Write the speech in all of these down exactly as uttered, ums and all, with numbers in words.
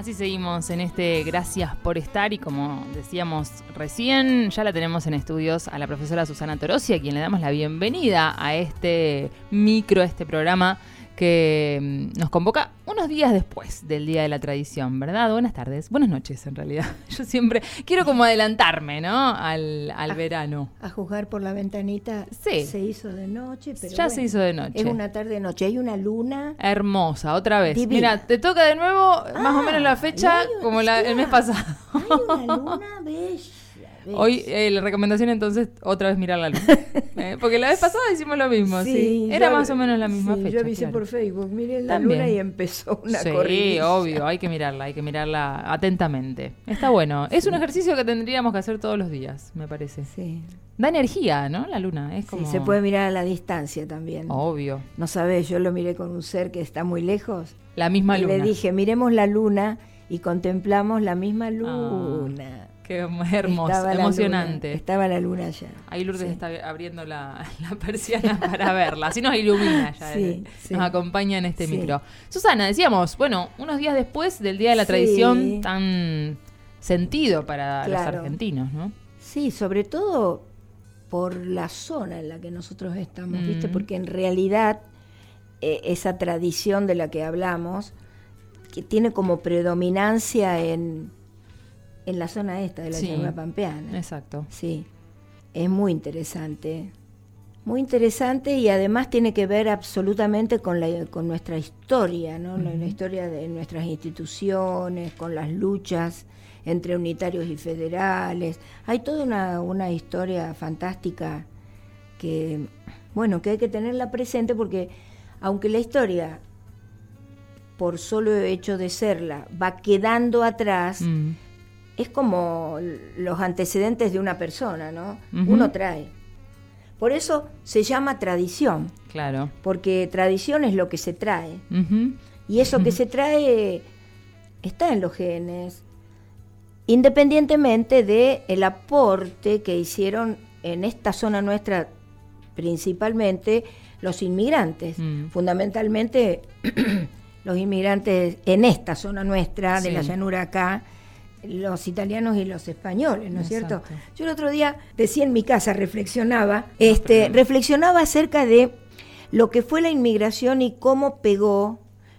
Así seguimos en este Gracias por estar y como decíamos recién, ya la tenemos en estudios a la profesora Susana Torosi, a quien le damos la bienvenida a este micro, a este programa que nos convoca unos días después del Día de la Tradición, ¿verdad? Buenas tardes, buenas noches en realidad. Yo siempre quiero como adelantarme, ¿no? Al, al a, verano. A juzgar por la ventanita, sí. Se hizo de noche, pero ya bueno, se hizo de noche. Es una tarde de noche, hay una luna hermosa, otra vez. Divina. Mira, te toca de nuevo ah, más o menos la fecha como la, el mes pasado. Hay una luna bella. Hoy eh, la recomendación entonces otra vez mirar la luna, eh, porque la vez pasada hicimos lo mismo, sí, sí. Era yo, más o menos la misma sí, fecha. Yo avisé claro. por Facebook, miren la También. luna y empezó una sí, corrida. Sí, obvio, hay que mirarla, hay que mirarla atentamente. Está bueno, es sí. un ejercicio que tendríamos que hacer todos los días, me parece. Sí. Da energía, ¿no? La luna, es como... Sí, se puede mirar a la distancia también. Obvio. No sabés, yo lo miré con un ser que está muy lejos. La misma y luna. Y le dije, miremos la luna y contemplamos la misma luna. Ah. Qué hermoso, estaba emocionante. La estaba la luna ya. Ahí Lourdes sí. está abriendo la, la persiana para verla, así nos ilumina ya, sí, eh, sí. nos acompaña en este sí. micro. Susana, decíamos, bueno, unos días después del Día de la sí. Tradición tan sentido para claro. los argentinos, ¿no? Sí, sobre todo por la zona en la que nosotros estamos, mm. ¿viste? Porque en realidad eh, esa tradición de la que hablamos, que tiene como predominancia en... en la zona esta de la sí, llanura pampeana. Exacto. Sí, es muy interesante. Muy interesante y además tiene que ver absolutamente con, la, con nuestra historia, ¿no? Uh-huh. La historia de nuestras instituciones, con las luchas entre unitarios y federales. Hay toda una, una historia fantástica que, bueno, que hay que tenerla presente porque aunque la historia, por solo hecho de serla, va quedando atrás, uh-huh. es como los antecedentes de una persona, ¿no? Uh-huh. Uno trae. Por eso se llama tradición. Claro. Porque tradición es lo que se trae. Uh-huh. Y eso que se trae está en los genes, independientemente del aporte que hicieron en esta zona nuestra, principalmente los inmigrantes. Uh-huh. Fundamentalmente los inmigrantes en esta zona nuestra, sí. de la llanura acá, los italianos y los españoles, ¿no es cierto? Yo el otro día decía en mi casa, reflexionaba, este, reflexionaba acerca de lo que fue la inmigración y cómo pegó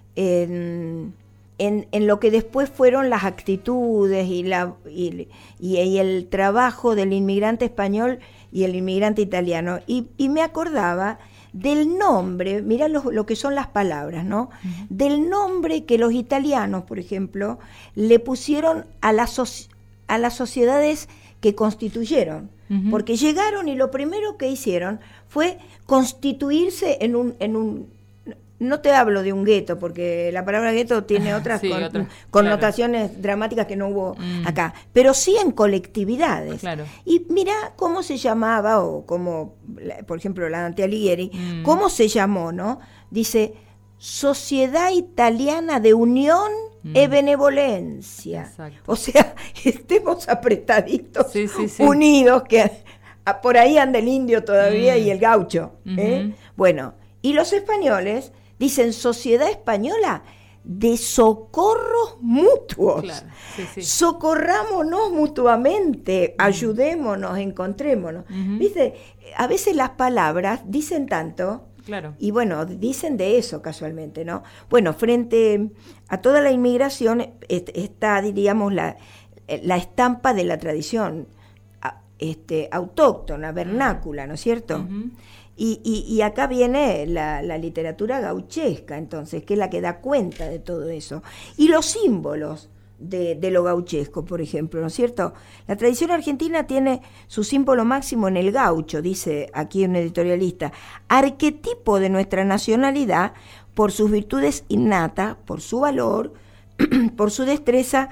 en, en, en lo que después fueron las actitudes y, la, y, y, y el trabajo del inmigrante español y el inmigrante italiano. Y, y me acordaba del nombre, mirá lo, lo que son las palabras, ¿no? Uh-huh. Del nombre que los italianos, por ejemplo, le pusieron a, la so- a las sociedades que constituyeron. Uh-huh. Porque llegaron y lo primero que hicieron fue constituirse en un... En un no te hablo de un gueto, porque la palabra gueto tiene otras sí, con, otra, connotaciones claro. dramáticas que no hubo mm. acá, pero sí en colectividades. Claro. Y mira cómo se llamaba, o como, por ejemplo, la Dante Alighieri, mm. cómo se llamó, ¿no? Dice, Sociedad Italiana de Unión mm. e Benevolencia. Exacto. O sea, estemos apretaditos, sí, sí, sí. unidos, que a, por ahí anda el indio todavía mm. y el gaucho. Mm-hmm. ¿eh? Bueno, y los españoles dicen Sociedad Española de Socorros Mutuos. Claro, sí, sí. Socorrámonos mutuamente, uh-huh. ayudémonos, encontrémonos. Uh-huh. ¿Viste? A veces las palabras dicen tanto, claro. y bueno, dicen de eso casualmente, ¿no? Bueno, frente a toda la inmigración está, diríamos, la, la estampa de la tradición este, autóctona, vernácula, ¿no es cierto? Uh-huh. Y, y, y acá viene la, la literatura gauchesca, entonces, que es la que da cuenta de todo eso. Y los símbolos de, de lo gauchesco, por ejemplo, ¿no es cierto? La tradición argentina tiene su símbolo máximo en el gaucho, dice aquí un editorialista, arquetipo de nuestra nacionalidad por sus virtudes innatas, por su valor, por su destreza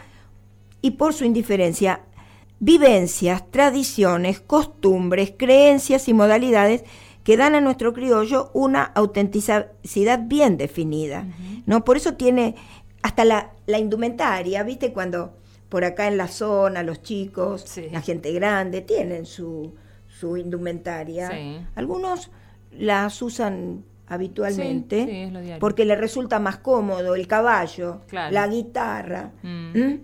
y por su indiferencia. Vivencias, tradiciones, costumbres, creencias y modalidades que dan a nuestro criollo una autenticidad bien definida, uh-huh. ¿no? Por eso tiene hasta la, la indumentaria, ¿viste? Cuando por acá en la zona los chicos, sí. la gente grande, tienen su, su indumentaria. Sí. Algunos las usan habitualmente, sí, sí, es lo diario. Porque le resulta más cómodo el caballo, claro. la guitarra. Mm. ¿Mm?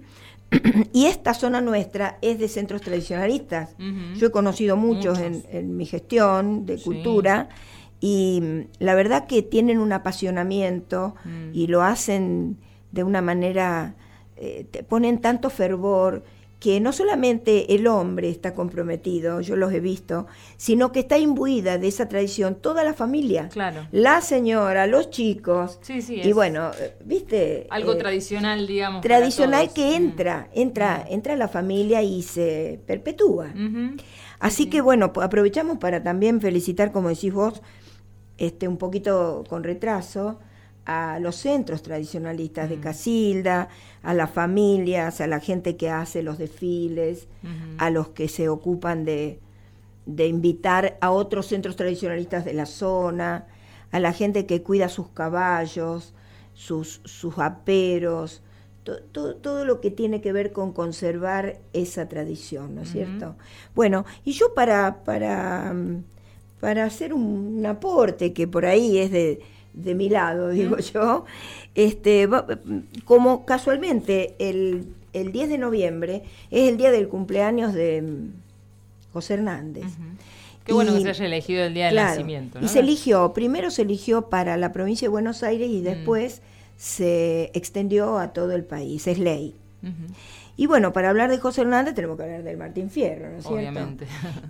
Y esta zona nuestra es de centros tradicionalistas. Uh-huh. Yo he conocido muchos, muchos. En, en mi gestión de cultura, sí. Y la verdad que tienen un apasionamiento mm. y lo hacen de una manera, eh, te ponen tanto fervor, que no solamente el hombre está comprometido, yo los he visto, sino que está imbuida de esa tradición toda la familia. Claro. La señora, los chicos. Sí, sí, y bueno, viste. Algo eh, tradicional, digamos. Tradicional que entra, mm. entra, mm. entra a la familia y se perpetúa. Uh-huh. Así sí, que sí. bueno, aprovechamos para también felicitar, como decís vos, este, un poquito con retraso, a los centros tradicionalistas mm. de Casilda, a las familias, a la gente que hace los desfiles, uh-huh. a los que se ocupan de, de invitar a otros centros tradicionalistas de la zona, a la gente que cuida sus caballos, sus, sus aperos, to, to, todo lo que tiene que ver con conservar esa tradición, ¿no es uh-huh. cierto? Bueno, y yo para, para, para hacer un, un aporte que por ahí es de... de mi lado, digo ¿Mm? yo, este, como casualmente el, el diez de noviembre es el día del cumpleaños de José Hernández. Uh-huh. Qué y, bueno que se haya elegido el día del claro, nacimiento, ¿no? Y se eligió, primero se eligió para la provincia de Buenos Aires y después mm. se extendió a todo el país, es ley. Uh-huh. Y bueno, para hablar de José Hernández tenemos que hablar del Martín Fierro, ¿no es cierto? Obviamente.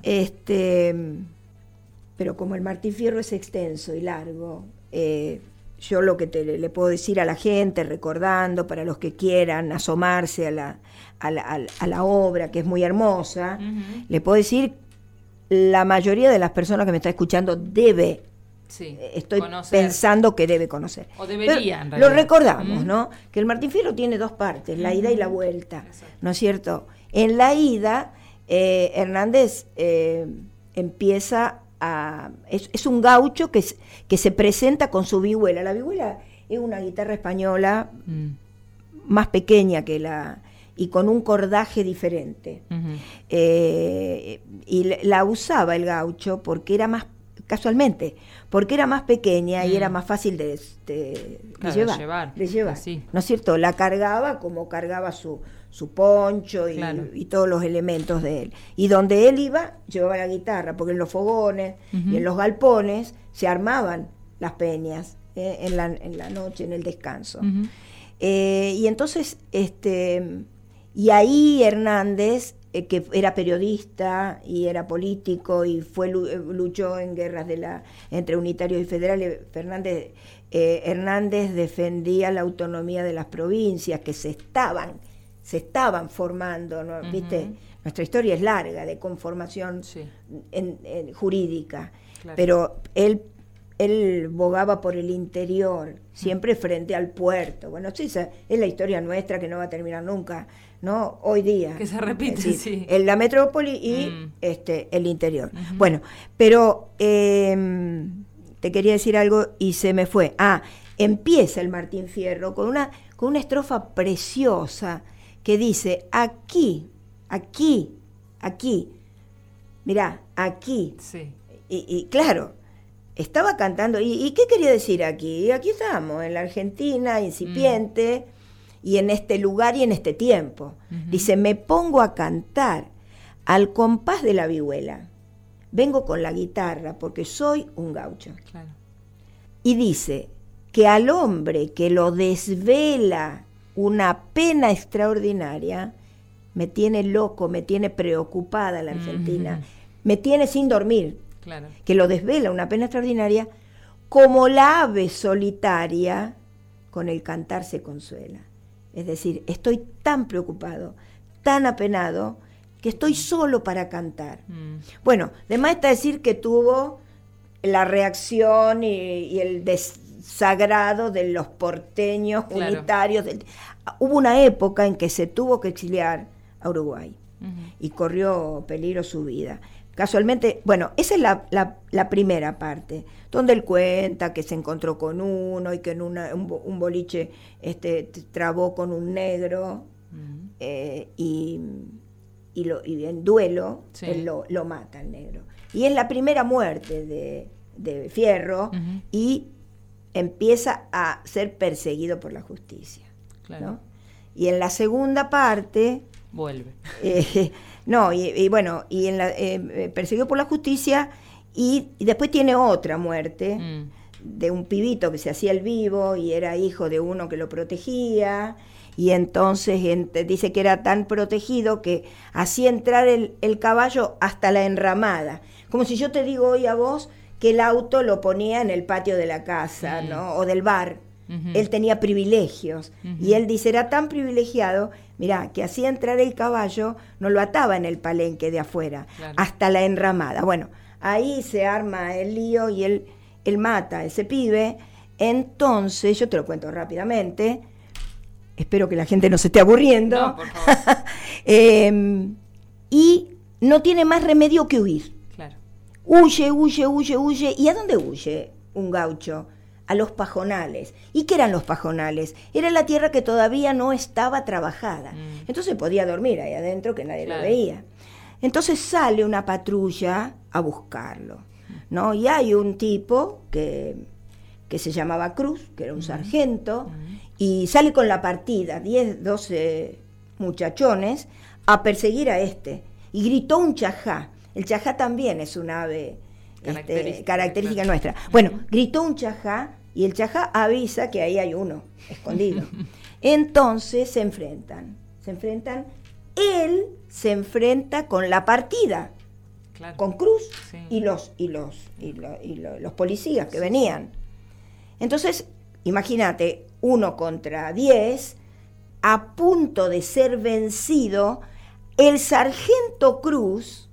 Este, pero como el Martín Fierro es extenso y largo, Eh, yo lo que te, le puedo decir a la gente, recordando para los que quieran asomarse a la, a la, a la obra, que es muy hermosa, uh-huh. le puedo decir, la mayoría de las personas que me está escuchando debe, sí, eh, estoy conocer. pensando que debe conocer. O debería, en realidad. Lo recordamos, uh-huh. ¿no? Que el Martín Fierro tiene dos partes, uh-huh. la ida y la vuelta, exacto. ¿no es cierto? En la ida, eh, Hernández eh, empieza a, es, es un gaucho que, que se presenta con su vihuela. La vihuela es una guitarra española mm. más pequeña que la, y con un cordaje diferente. Uh-huh. Eh, y la usaba el gaucho porque era más, casualmente, porque era más pequeña mm. y era más fácil de, de, claro, de llevar. De llevar, de llevar sí. ¿No es cierto? La cargaba como cargaba su, su poncho y, claro. y todos los elementos de él. Y donde él iba, llevaba la guitarra, porque en los fogones uh-huh. y en los galpones se armaban las peñas eh, en, la, en la noche, en el descanso. Uh-huh. Eh, y entonces, este, y ahí Hernández, eh, que era periodista y era político y fue luchó en guerras de la entre unitarios y federales, Fernández, eh, Hernández defendía la autonomía de las provincias que se estaban se estaban formando, ¿no? Uh-huh. ¿Viste? Nuestra historia es larga de conformación sí. en, en, jurídica, claro. pero él, él bogaba por el interior, siempre uh-huh. frente al puerto. Bueno, sí, esa es la historia nuestra que no va a terminar nunca, ¿no? Hoy día. Que se repite, es decir, sí. En la metrópoli y mm. este, el interior. Uh-huh. Bueno, pero eh, te quería decir algo y se me fue. Ah, empieza el Martín Fierro con una, con una estrofa preciosa que dice, aquí, aquí, aquí, mirá, aquí. Sí. Y, y claro, estaba cantando, ¿y, ¿y qué quería decir aquí? Aquí estamos, en la Argentina incipiente, mm. y en este lugar y en este tiempo. Uh-huh. Dice, me pongo a cantar al compás de la vihuela, vengo con la guitarra porque soy un gaucho. Claro. Y dice, que al hombre que lo desvela una pena extraordinaria, me tiene loco, me tiene preocupada la Argentina, mm-hmm. me tiene sin dormir, claro. que lo desvela una pena extraordinaria, como la ave solitaria, con el cantar se consuela. Es decir, estoy tan preocupado, tan apenado, que estoy solo para cantar. Mm. Bueno, de más está decir que tuvo la reacción y, y el desagrado de los porteños claro. unitarios. Del, hubo una época en que se tuvo que exiliar a Uruguay uh-huh. y corrió peligro su vida. Casualmente, bueno, esa es la, la, la primera parte, donde él cuenta que se encontró con uno y que en una, un, un boliche este, trabó con un negro uh-huh. eh, y, y, lo, y en duelo sí. él lo, lo mata al negro. Y es la primera muerte de, de Fierro, uh-huh. y empieza a ser perseguido por la justicia. Claro. ¿No? Y en la segunda parte... Vuelve. Eh, no, y, y bueno, y en la, eh, perseguido por la justicia, y, y después tiene otra muerte, mm. de un pibito que se hacía el vivo, y era hijo de uno que lo protegía, y entonces en, dice que era tan protegido que hacía entrar el, el caballo hasta la enramada. Como si yo te digo hoy a vos que el auto lo ponía en el patio de la casa, mm. ¿no? O del bar. Uh-huh. Él tenía privilegios, uh-huh. y él dice, era tan privilegiado, mirá, que hacía entrar el caballo, no lo ataba en el palenque de afuera, claro. hasta la enramada. Bueno, ahí se arma el lío y él, él mata a ese pibe. Entonces, yo te lo cuento rápidamente, espero que la gente no se esté aburriendo, no, por favor. eh, y no tiene más remedio que huir. Claro. Huye, huye, huye, huye. ¿Y a dónde huye un gaucho? A los pajonales. ¿Y qué eran los pajonales? Era la tierra que todavía no estaba trabajada. Mm. Entonces podía dormir ahí adentro, que nadie claro. lo veía. Entonces sale una patrulla a buscarlo, ¿no? Y hay un tipo que, que se llamaba Cruz, que era un mm. sargento, mm. y sale con la partida, diez, doce muchachones, a perseguir a este. Y gritó un chajá. El chajá también es un ave característica, este, característica claro. nuestra. Bueno, uh-huh. gritó un chajá, y el chajá avisa que ahí hay uno escondido. Entonces se enfrentan, se enfrentan, él se enfrenta con la partida, claro. con Cruz, sí. y los y los y, lo, y lo, los policías que sí. venían. Entonces, imagínate, uno contra diez, a punto de ser vencido, el sargento Cruz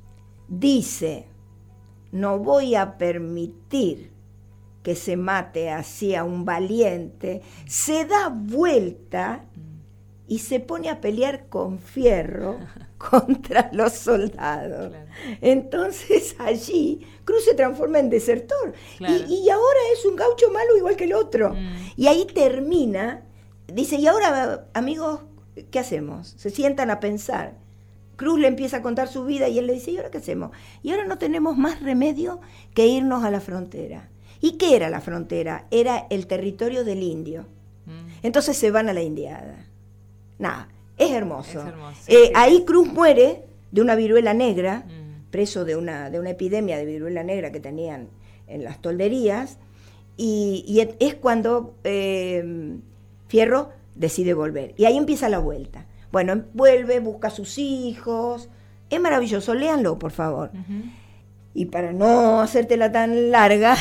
dice: no voy a permitir que se mate así a un valiente. Se da vuelta y se pone a pelear con Fierro contra los soldados. Claro. Entonces allí Cruz se transforma en desertor. Claro. Y, y ahora es un gaucho malo igual que el otro. Mm. Y ahí termina, dice, y ahora, amigos, ¿qué hacemos? Se sientan a pensar. Cruz le empieza a contar su vida y él le dice, ¿y ahora qué hacemos? Y ahora no tenemos más remedio que irnos a la frontera. ¿Y qué era la frontera? Era el territorio del indio. Mm. Entonces se van a la indiada. Nada, es hermoso. Es hermoso. Eh, sí, ahí Cruz muere de una viruela negra, mm. preso de una, de una epidemia de viruela negra que tenían en las tolderías, y, y es cuando eh, Fierro decide volver. Y ahí empieza la vuelta. Bueno, vuelve, busca a sus hijos. Es maravilloso, léanlo, por favor. Uh-huh. Y para no hacértela tan larga,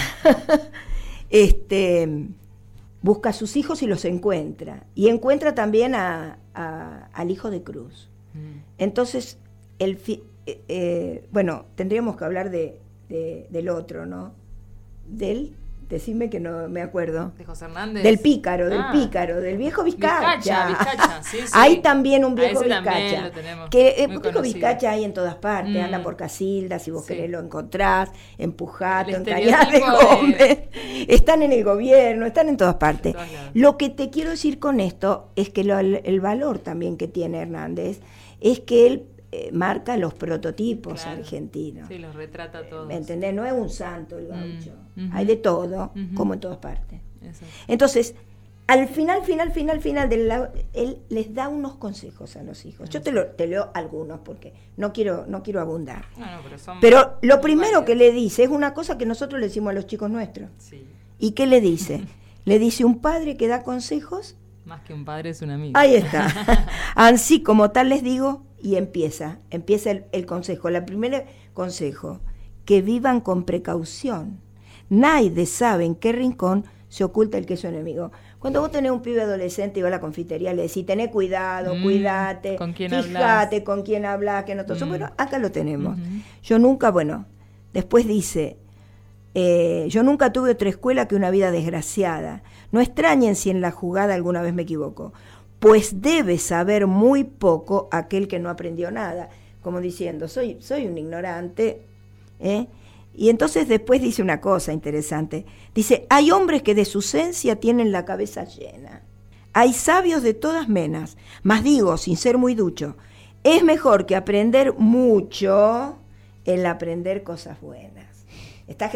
este, busca a sus hijos y los encuentra. Y encuentra también a, a, al hijo de Cruz. Uh-huh. Entonces, el fi- eh, eh, bueno, tendríamos que hablar de, de, del otro, ¿no? Del... Decime que no me acuerdo. ¿De José Hernández? Del pícaro, del ah. pícaro, del viejo Vizcacha. Vizcacha, Vizcacha, sí, sí. Hay también un viejo Vizcacha. Que el eh, viejo Vizcacha hay en todas partes, mm. anda por Casildas, si vos sí. querés lo encontrás, en Pujato, en Cañar de Gómez. De... Están en el gobierno, están en todas partes. En todas lo que te quiero decir con esto es que lo, el, el valor también que tiene Hernández es que él Eh, marca los prototipos claro. argentinos. Sí, los retrata todos. ¿Me entendés? No es un santo el gaucho. Mm, uh-huh. Hay de todo, uh-huh. como en todas partes. Eso. Entonces, al final, final, final, final, de la, él les da unos consejos a los hijos. Yo te, lo, te leo algunos porque no quiero, no quiero abundar. No, no, pero son pero lo primero varios. Que le dice es una cosa que nosotros le decimos a los chicos nuestros. Sí. ¿Y qué le dice? Le dice, un padre que da consejos. Más que un padre es un amigo. Ahí está. Así como tal les digo. Y empieza, empieza el, el consejo. El primer consejo, que vivan con precaución. Nadie sabe en qué rincón se oculta el queso enemigo. Cuando vos tenés un pibe adolescente y va a la confitería, le decís, tené cuidado, mm, cuídate, ¿con quién fíjate hablás? con quién hablas, que no todo. Mm. Bueno, acá lo tenemos. Mm-hmm. Yo nunca, bueno, después dice, eh, yo nunca tuve otra escuela que una vida desgraciada. No extrañen si en la jugada alguna vez me equivoco. Pues debe saber muy poco aquel que no aprendió nada, como diciendo, soy, soy un ignorante, ¿eh? Y entonces después dice una cosa interesante, dice, hay hombres que de su ciencia tienen la cabeza llena, hay sabios de todas menas, mas digo, sin ser muy ducho, es mejor que aprender mucho el aprender cosas buenas. Está,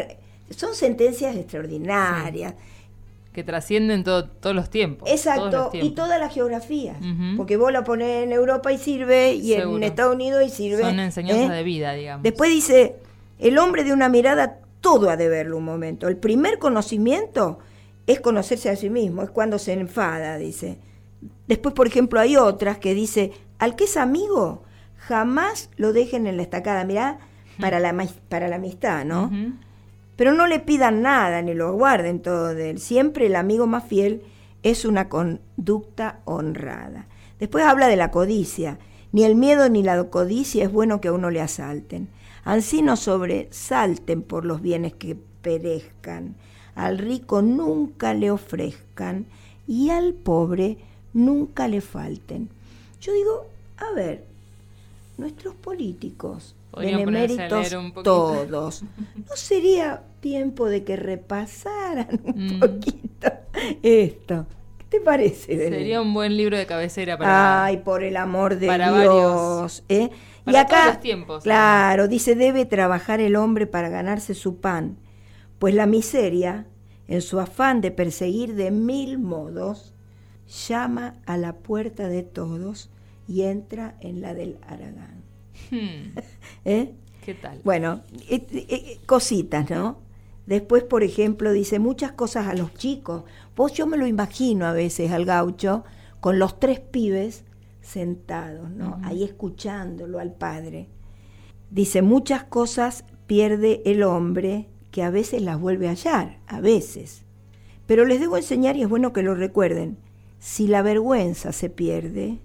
son sentencias extraordinarias. Sí. Que trascienden todo, todos los tiempos. Exacto, todos los tiempos. Y todas las geografías. Uh-huh. Porque vos la ponés en Europa y sirve, y Seguro. En Estados Unidos y sirve. Son enseñanzas ¿eh? de vida, digamos. Después dice, el hombre de una mirada, todo ha de verlo un momento. El primer conocimiento es conocerse a sí mismo, es cuando se enfada, dice. Después, por ejemplo, hay otras que dice, al que es amigo, jamás lo dejen en la estacada. Mirá, uh-huh. para, la, para la amistad, ¿no? Uh-huh. Pero no le pidan nada, ni lo guarden todo de él. Siempre el amigo más fiel es una conducta honrada. Después habla de la codicia. Ni el miedo ni la codicia es bueno que a uno le asalten. Ansí no sobresalten por los bienes que perezcan. Al rico nunca le ofrezcan y al pobre nunca le falten. Yo digo, a ver, nuestros políticos, beneméritos todos, ¿no sería tiempo de que repasaran un mm. poquito esto? ¿Qué te parece? Sería un buen libro de cabecera para... Ay, por el amor de para Dios. Varios, ¿eh? para y acá, todos los tiempos. Claro, ¿no? Dice, debe trabajar el hombre para ganarse su pan, pues la miseria, en su afán de perseguir de mil modos, llama a la puerta de todos y entra en la del haragán. Hmm. ¿Eh? ¿Qué tal? Bueno, eh, eh, cositas, ¿no? Después, por ejemplo, dice muchas cosas a los chicos. Vos, yo me lo imagino a veces al gaucho con los tres pibes sentados, ¿no? Uh-huh. Ahí escuchándolo al padre. Dice, muchas cosas pierde el hombre que a veces las vuelve a hallar, a veces. Pero les debo enseñar, y es bueno que lo recuerden, si la vergüenza se pierde,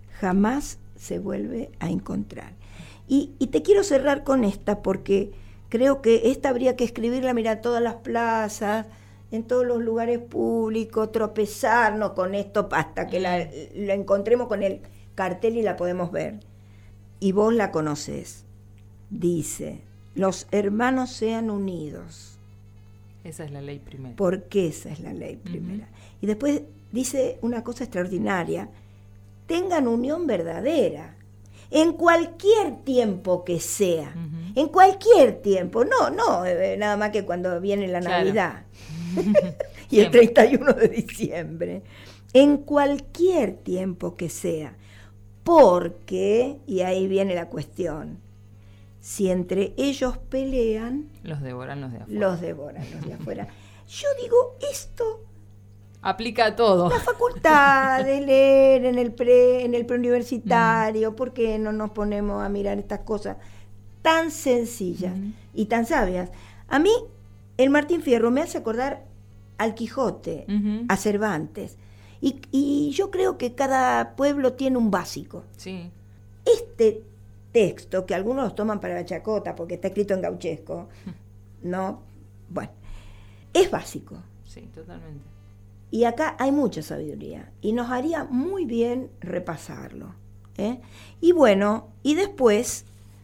jamás se vuelve a encontrar. Y, y te quiero cerrar con esta, porque creo que esta habría que escribirla, mira, a todas las plazas, en todos los lugares públicos, tropezarnos con esto hasta que la, la encontremos con el cartel y la podemos ver. Y vos la conocés. Dice, los hermanos sean unidos. Esa es la ley primera. Porque esa es la ley primera. Uh-huh. Y después dice una cosa extraordinaria, tengan unión verdadera. En cualquier tiempo que sea, uh-huh. en cualquier tiempo, no, no, eh, nada más que cuando viene la claro. Navidad y el treinta y uno de diciembre, en cualquier tiempo que sea, porque, y ahí viene la cuestión, si entre ellos pelean, los devoran los de afuera. Los devoran los de afuera. Yo digo, esto... aplica a todo. La facultad de leer en el pre, en el preuniversitario, mm. ¿por qué no nos ponemos a mirar estas cosas tan sencillas mm. y tan sabias? A mí, el Martín Fierro me hace acordar al Quijote, mm-hmm. a Cervantes, y, y yo creo que cada pueblo tiene un básico. Sí. Este texto, que algunos los toman para la chacota porque está escrito en gauchesco, no, bueno, es básico. Sí, totalmente. Y acá hay mucha sabiduría y nos haría muy bien repasarlo, ¿eh? Y bueno, y después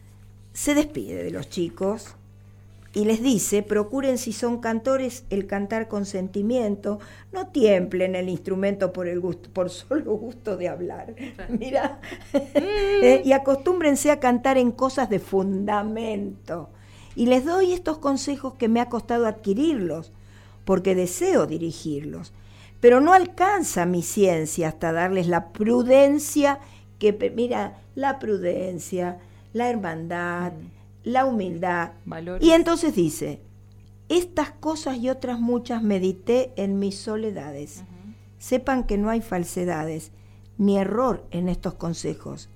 se despide de los chicos y les dice, procuren si son cantores el cantar con sentimiento, no tiemplen el instrumento por el gusto, por solo gusto de hablar. Mira, ¿eh? Y acostúmbrense a cantar en cosas de fundamento. Y les doy estos consejos que me ha costado adquirirlos, porque deseo dirigirlos. Pero no alcanza mi ciencia hasta darles la prudencia que, mira, la prudencia, la hermandad, mm. la humildad. Valores. Y entonces dice, estas cosas y otras muchas medité en mis soledades. Uh-huh. Sepan que no hay falsedades ni error en estos consejos.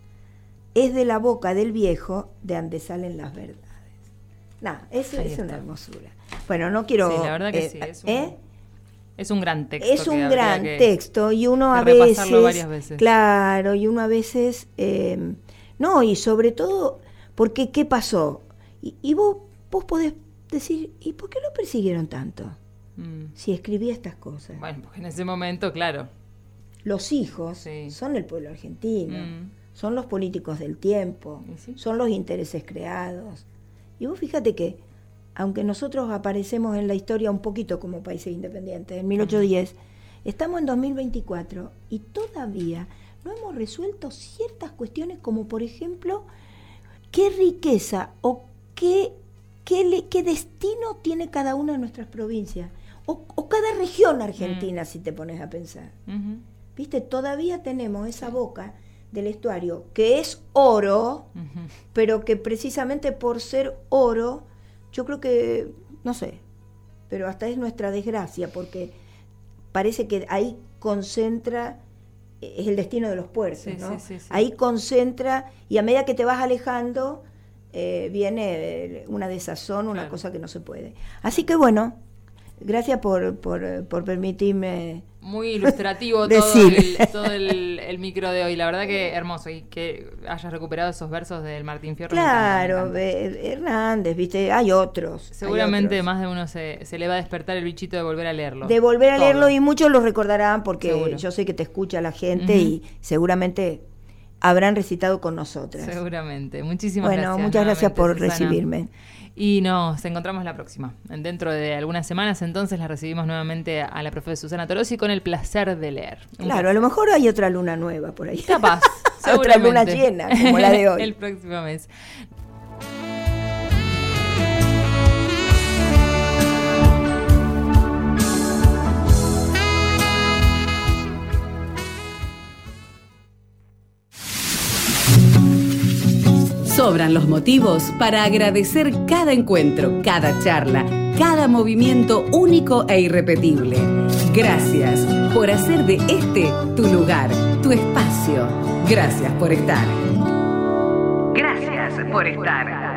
Es de la boca del viejo de donde salen las verdades. Nada, eso es una hermosura. Bueno, no quiero... Sí, la verdad que eh, sí, es un... ¿eh? Es un gran texto. Es un gran que, texto y uno a veces, varias veces. Claro, y uno a veces, eh, no, y sobre todo, porque ¿qué pasó? Y, y vos, vos podés decir, ¿y por qué lo persiguieron tanto? Mm. Si escribía estas cosas. Bueno, porque en ese momento, claro. Los hijos sí. son el pueblo argentino, mm. son los políticos del tiempo, ¿sí? Son los intereses creados. Y vos fíjate que aunque nosotros aparecemos en la historia un poquito como países independientes, en mil ochocientos diez, estamos en dos mil veinticuatro y todavía no hemos resuelto ciertas cuestiones como, por ejemplo, qué riqueza o qué, qué, le, qué destino tiene cada una de nuestras provincias, o, o cada región argentina, mm. si te pones a pensar. Uh-huh. ¿Viste? Todavía tenemos esa boca del estuario que es oro, uh-huh. pero que precisamente por ser oro, yo creo que, no sé, pero hasta es nuestra desgracia, porque parece que ahí concentra, es el destino de los puertos, sí, ¿no? Sí, sí, sí. Ahí concentra, y a medida que te vas alejando, eh, viene una desazón, una claro. cosa que no se puede. Así que bueno, gracias por, por, por permitirme... Muy ilustrativo todo, el, todo el, el micro de hoy. La verdad que hermoso. Y que hayas recuperado esos versos del Martín Fierro. Claro, eh, Hernández, viste, hay otros. Seguramente hay otros. Más de uno se, se le va a despertar el bichito de volver a leerlo. De volver a todo. leerlo, y muchos lo recordarán porque Seguro. yo sé que te escucha la gente, uh-huh. y seguramente habrán recitado con nosotras. Seguramente. Muchísimas bueno, gracias. Bueno, muchas gracias por Susana. recibirme. Y nos encontramos la próxima. Dentro de algunas semanas, entonces, la recibimos nuevamente a la profesora Susana Torosi con el placer de leer. Un claro, placer. A lo mejor hay otra luna nueva por ahí. Capaz. Otra luna llena, como la de hoy. El próximo mes. Sobran los motivos para agradecer cada encuentro, cada charla, cada movimiento único e irrepetible. Gracias por hacer de este tu lugar, tu espacio. Gracias por estar. Gracias por estar.